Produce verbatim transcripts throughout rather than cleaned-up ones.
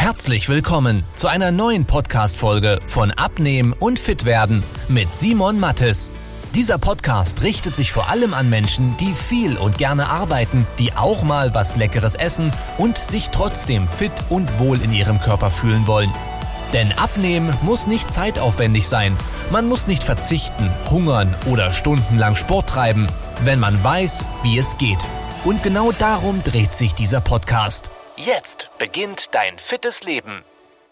Herzlich willkommen zu einer neuen Podcast-Folge von Abnehmen und Fitwerden mit Simon Mattes. Dieser Podcast richtet sich vor allem an Menschen, die viel und gerne arbeiten, die auch mal was Leckeres essen und sich trotzdem fit und wohl in ihrem Körper fühlen wollen. Denn Abnehmen muss nicht zeitaufwendig sein. Man muss nicht verzichten, hungern oder stundenlang Sport treiben, wenn man weiß, wie es geht. Und genau darum dreht sich dieser Podcast. Jetzt beginnt dein fittes Leben.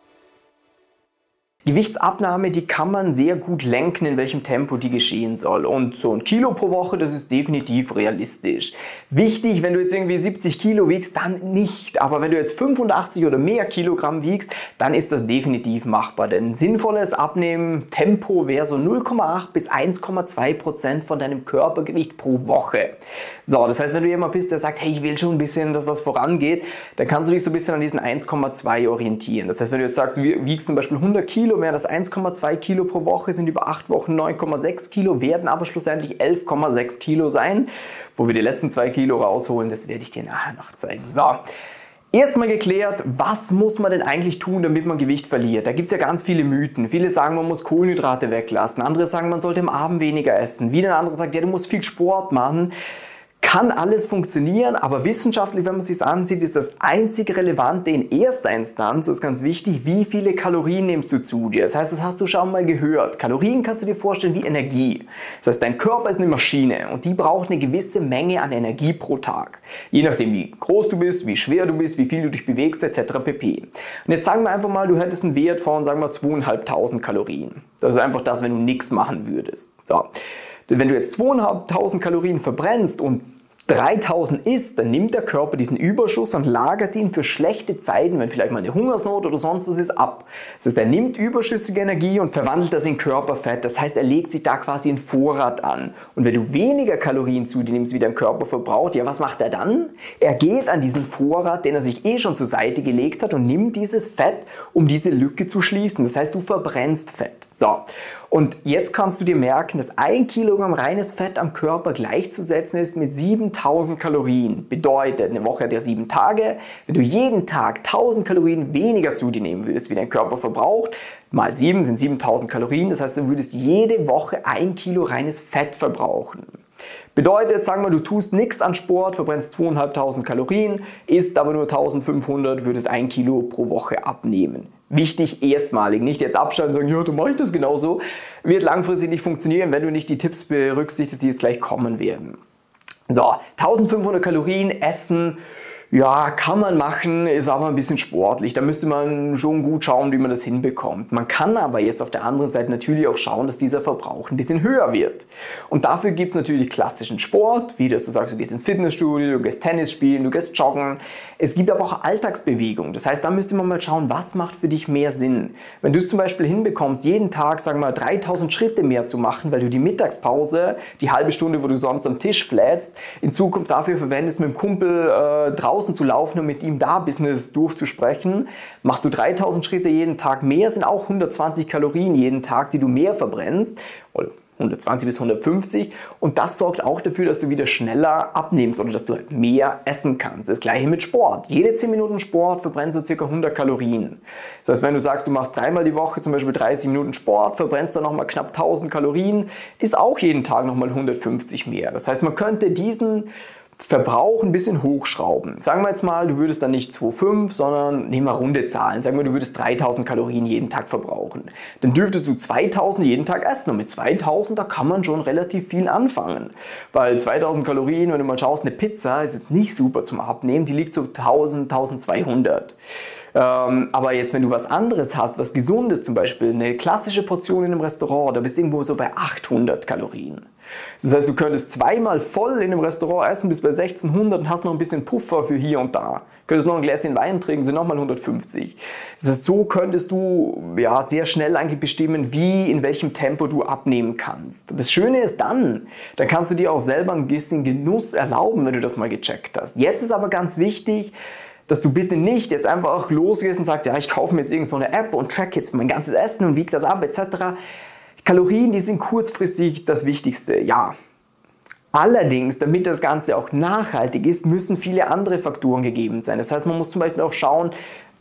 Gewichtsabnahme, die kann man sehr gut lenken, in welchem Tempo die geschehen soll. Und so ein Kilo pro Woche, das ist definitiv realistisch. Wichtig, wenn du jetzt irgendwie siebzig Kilo wiegst, dann nicht. Aber wenn du jetzt fünfundachtzig oder mehr Kilogramm wiegst, dann ist das definitiv machbar. Denn ein sinnvolles Abnehmen-Tempo wäre so null Komma acht bis eins Komma zwei Prozent von deinem Körpergewicht pro Woche. So, das heißt, wenn du jemand bist, der sagt, hey, ich will schon ein bisschen, dass was vorangeht, dann kannst du dich so ein bisschen an diesen eins Komma zwei orientieren. Das heißt, wenn du jetzt sagst, du wiegst zum Beispiel hundert Kilo, wäre das eins Komma zwei Kilo pro Woche, sind über acht Wochen neun Komma sechs Kilo, werden aber schlussendlich elf Komma sechs Kilo sein. Wo wir die letzten zwei Kilo rausholen, das werde ich dir nachher noch zeigen. So, erstmal geklärt, was muss man denn eigentlich tun, damit man Gewicht verliert? Da gibt es ja ganz viele Mythen. Viele sagen, man muss Kohlenhydrate weglassen. Andere sagen, man sollte am Abend weniger essen. Wieder ein anderer sagt, ja, du musst viel Sport machen. Kann alles funktionieren, aber wissenschaftlich, wenn man es sich ansieht, ist das einzig Relevante in erster Instanz, das ist ganz wichtig, wie viele Kalorien nimmst du zu dir. Das heißt, das hast du schon mal gehört. Kalorien kannst du dir vorstellen wie Energie. Das heißt, dein Körper ist eine Maschine und die braucht eine gewisse Menge an Energie pro Tag. Je nachdem, wie groß du bist, wie schwer du bist, wie viel du dich bewegst, et cetera pp. Und jetzt sagen wir einfach mal, du hättest einen Wert von, sagen wir, zweitausendfünfhundert Kalorien. Das ist einfach das, wenn du nichts machen würdest. So. Wenn du jetzt zweitausendfünfhundert Kalorien verbrennst und dreitausend isst, dann nimmt der Körper diesen Überschuss und lagert ihn für schlechte Zeiten, wenn vielleicht mal eine Hungersnot oder sonst was ist, ab. Das heißt, er nimmt überschüssige Energie und verwandelt das in Körperfett. Das heißt, er legt sich da quasi einen Vorrat an. Und wenn du weniger Kalorien zu dir nimmst, wie dein Körper verbraucht, ja, was macht er dann? Er geht an diesen Vorrat, den er sich eh schon zur Seite gelegt hat und nimmt dieses Fett, um diese Lücke zu schließen. Das heißt, du verbrennst Fett. So. Und jetzt kannst du dir merken, dass ein Kilogramm reines Fett am Körper gleichzusetzen ist mit siebentausend Kalorien. Bedeutet, eine Woche hat ja sieben Tage. Wenn du jeden Tag tausend Kalorien weniger zu dir nehmen würdest, wie dein Körper verbraucht, mal sieben sind siebentausend Kalorien. Das heißt, du würdest jede Woche ein Kilo reines Fett verbrauchen. Bedeutet, sagen wir, du tust nichts an Sport, verbrennst zweitausendfünfhundert Kalorien, isst aber nur eintausendfünfhundert, würdest ein Kilo pro Woche abnehmen. Wichtig erstmalig, nicht jetzt abschalten und sagen, ja, du machst das genauso. Wird langfristig nicht funktionieren, wenn du nicht die Tipps berücksichtigst, die jetzt gleich kommen werden. So, eintausendfünfhundert Kalorien essen, ja, kann man machen, ist aber ein bisschen sportlich. Da müsste man schon gut schauen, wie man das hinbekommt. Man kann aber jetzt auf der anderen Seite natürlich auch schauen, dass dieser Verbrauch ein bisschen höher wird. Und dafür gibt es natürlich klassischen Sport, wie dass du sagst, du gehst ins Fitnessstudio, du gehst Tennis spielen, du gehst joggen. Es gibt aber auch Alltagsbewegung. Das heißt, da müsste man mal schauen, was macht für dich mehr Sinn. Wenn du es zum Beispiel hinbekommst, jeden Tag, sagen wir mal, dreitausend Schritte mehr zu machen, weil du die Mittagspause, die halbe Stunde, wo du sonst am Tisch flätst, in Zukunft dafür verwendest, mit dem Kumpel äh, draußen zu laufen und mit ihm da Business durchzusprechen, machst du dreitausend Schritte jeden Tag mehr, sind auch hundertzwanzig Kalorien jeden Tag, die du mehr verbrennst, oder hundertzwanzig bis hundertfünfzig, und das sorgt auch dafür, dass du wieder schneller abnimmst oder dass du halt mehr essen kannst. Das gleiche mit Sport. Jede zehn Minuten Sport verbrennt so circa hundert Kalorien. Das heißt, wenn du sagst, du machst dreimal die Woche zum Beispiel dreißig Minuten Sport, verbrennst dann nochmal knapp tausend Kalorien, ist auch jeden Tag nochmal hundertfünfzig mehr. Das heißt, man könnte diesen Verbrauch ein bisschen hochschrauben. Sagen wir jetzt mal, du würdest dann nicht zwei Komma fünf, sondern nehmen wir runde Zahlen. Sagen wir, du würdest dreitausend Kalorien jeden Tag verbrauchen. Dann dürftest du zweitausend jeden Tag essen. Und mit zweitausend, da kann man schon relativ viel anfangen. Weil zweitausend Kalorien, wenn du mal schaust, eine Pizza ist jetzt nicht super zum Abnehmen. Die liegt so tausend, tausendzweihundert. Ähm, aber jetzt, wenn du was anderes hast, was Gesundes zum Beispiel, eine klassische Portion in einem Restaurant, da bist du irgendwo so bei achthundert Kalorien. Das heißt, du könntest zweimal voll in einem Restaurant essen, bis bei sechzehnhundert und hast noch ein bisschen Puffer für hier und da. Könntest noch ein Gläschen Wein trinken, sind nochmal hundertfünfzig. Das heißt, so könntest du ja, sehr schnell eigentlich bestimmen, wie, in welchem Tempo du abnehmen kannst. Das Schöne ist dann, dann kannst du dir auch selber ein bisschen Genuss erlauben, wenn du das mal gecheckt hast. Jetzt ist aber ganz wichtig, dass du bitte nicht jetzt einfach auch losgehst und sagst, ja, ich kaufe mir jetzt irgend so eine App und track jetzt mein ganzes Essen und wiege das ab et cetera. Kalorien, die sind kurzfristig das Wichtigste, ja. Allerdings, damit das Ganze auch nachhaltig ist, müssen viele andere Faktoren gegeben sein. Das heißt, man muss zum Beispiel auch schauen,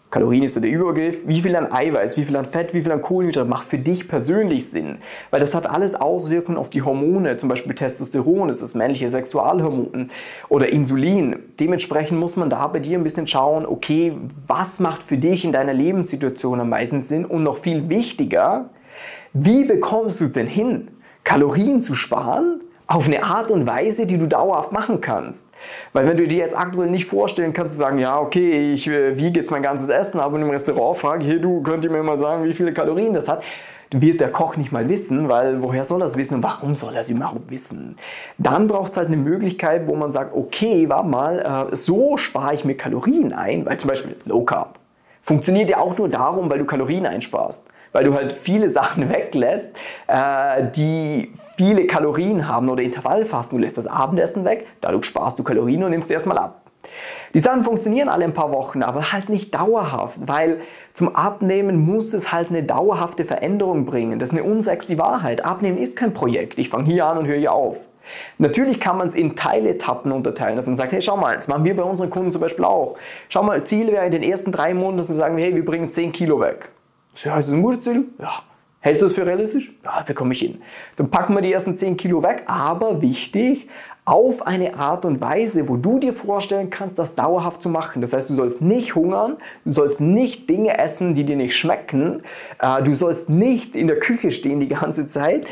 Kalorien ist so der Übergriff. Wie viel an Eiweiß, wie viel an Fett, wie viel an Kohlenhydrate macht für dich persönlich Sinn? Weil das hat alles Auswirkungen auf die Hormone, zum Beispiel Testosteron, das ist das männliche Sexualhormon, oder Insulin. Dementsprechend muss man da bei dir ein bisschen schauen, okay, was macht für dich in deiner Lebenssituation am meisten Sinn? Und noch viel wichtiger, wie bekommst du es denn hin, Kalorien zu sparen? Auf eine Art und Weise, die du dauerhaft machen kannst. Weil wenn du dir jetzt aktuell nicht vorstellen kannst, du sagen, ja okay, ich äh, wiege jetzt mein ganzes Essen, aber in einem Restaurant frage ich, hey du, könnt ihr mir mal sagen, wie viele Kalorien das hat? Wird der Koch nicht mal wissen, weil woher soll er es wissen und warum soll er es überhaupt wissen? Dann braucht es halt eine Möglichkeit, wo man sagt, okay, warte mal, äh, so spare ich mir Kalorien ein, weil zum Beispiel Low Carb funktioniert ja auch nur darum, weil du Kalorien einsparst. Weil du halt viele Sachen weglässt, äh, die viele Kalorien haben, oder Intervallfasten. Du lässt das Abendessen weg, dadurch sparst du Kalorien und nimmst die erstmal ab. Die Sachen funktionieren alle ein paar Wochen, aber halt nicht dauerhaft, weil zum Abnehmen muss es halt eine dauerhafte Veränderung bringen. Das ist eine unsexy Wahrheit. Abnehmen ist kein Projekt. Ich fange hier an und höre hier auf. Natürlich kann man es in Teiletappen unterteilen, dass man sagt, hey, schau mal, das machen wir bei unseren Kunden zum Beispiel auch. Schau mal, Ziel wäre in den ersten drei Monaten, dass wir sagen, hey, wir bringen zehn Kilo weg. Ja, ist das ein gutes Ziel? Ja. Hältst du das für realistisch? Ja, bekomme ich hin. Dann packen wir die ersten zehn Kilo weg, aber wichtig, auf eine Art und Weise, wo du dir vorstellen kannst, das dauerhaft zu machen. Das heißt, du sollst nicht hungern, du sollst nicht Dinge essen, die dir nicht schmecken, du sollst nicht in der Küche stehen die ganze Zeit.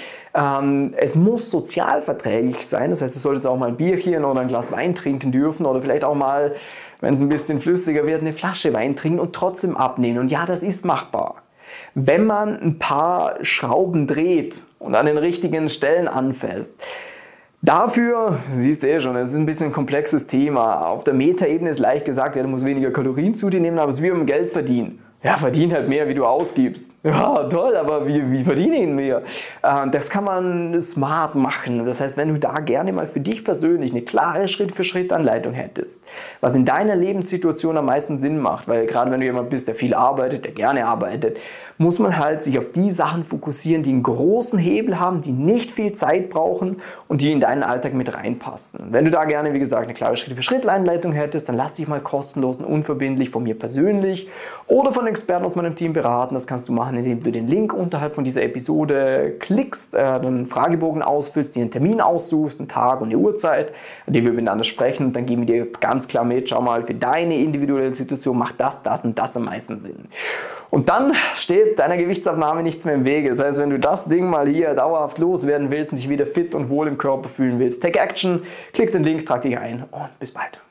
Es muss sozialverträglich sein, das heißt, du solltest auch mal ein Bierchen oder ein Glas Wein trinken dürfen oder vielleicht auch mal, wenn es ein bisschen flüssiger wird, eine Flasche Wein trinken und trotzdem abnehmen. Und ja, das ist machbar. Wenn man ein paar Schrauben dreht und an den richtigen Stellen anfasst. Dafür, siehst du eh schon, es ist ein bisschen ein komplexes Thema. Auf der Metaebene ist leicht gesagt, ja, du musst weniger Kalorien zu dir nehmen, aber es ist wie beim Geld verdienen. Ja, verdien halt mehr, wie du ausgibst. Ja, toll, aber wie, wie verdiene ich mehr? Äh, das kann man smart machen. Das heißt, wenn du da gerne mal für dich persönlich eine klare Schritt-für-Schritt-Anleitung hättest, was in deiner Lebenssituation am meisten Sinn macht, weil gerade wenn du jemand bist, der viel arbeitet, der gerne arbeitet, muss man halt sich auf die Sachen fokussieren, die einen großen Hebel haben, die nicht viel Zeit brauchen und die in deinen Alltag mit reinpassen. Wenn du da gerne, wie gesagt, eine klare Schritt-für-Schritt-Anleitung hättest, dann lass dich mal kostenlos und unverbindlich von mir persönlich oder von Experten aus meinem Team beraten. Das kannst du machen, indem du den Link unterhalb von dieser Episode klickst, äh, einen Fragebogen ausfüllst, dir einen Termin aussuchst, einen Tag und eine Uhrzeit, an dem wir miteinander sprechen, und dann geben wir dir ganz klar mit, schau mal, für deine individuelle Situation macht das, das und das am meisten Sinn. Und dann steht deiner Gewichtsabnahme nichts mehr im Wege. Das heißt, wenn du das Ding mal hier dauerhaft loswerden willst und dich wieder fit und wohl im Körper fühlen willst, take action, klick den Link, trag dich ein und bis bald.